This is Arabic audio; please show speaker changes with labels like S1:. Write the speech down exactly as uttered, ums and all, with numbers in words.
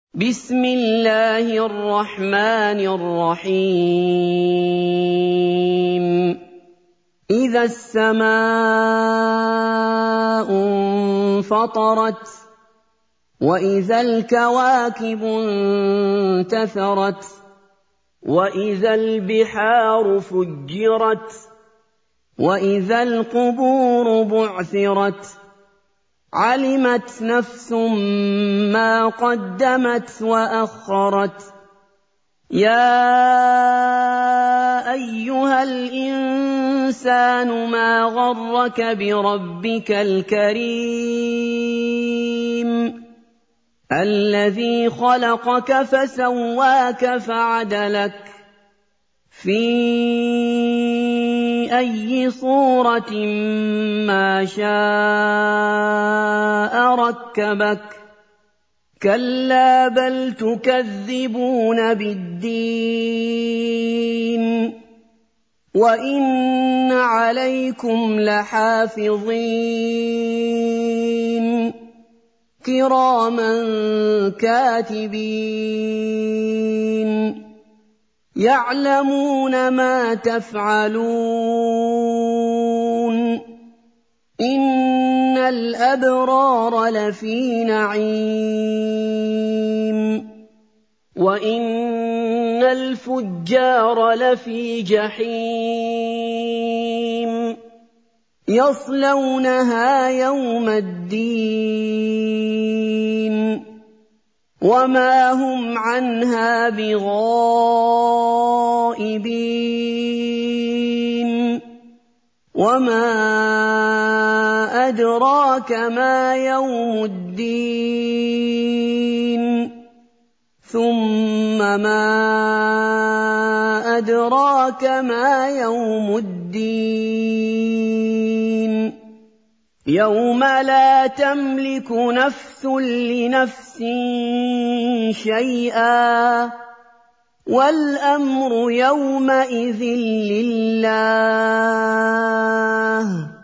S1: بسم الله الرحمن الرحيم إذا السماء انفطرت وإذا الكواكب انتثرت وإذا البحار فجرت وإذا القبور بعثرت علمت نفس ما قدمت وأخرت يا أيها الإنسان ما غرك بربك الكريم الذي خلقك فسواك فعدلك في أي صورة ما شاء ركبك كلا بل تكذبون بالدين وإن عليكم لحافظين كراما كاتبين يعلمون ما تفعلون إن الأبرار لفي نعيم وإن الفجار لفي جحيم يصلونها يوم الدين وما هم عنها بغائبين وما أدراك ما يوم الدين ثم ما أدراك ما يوم الدين يوم لا تملك نفس لنفس شيئا والأمر يومئذ لله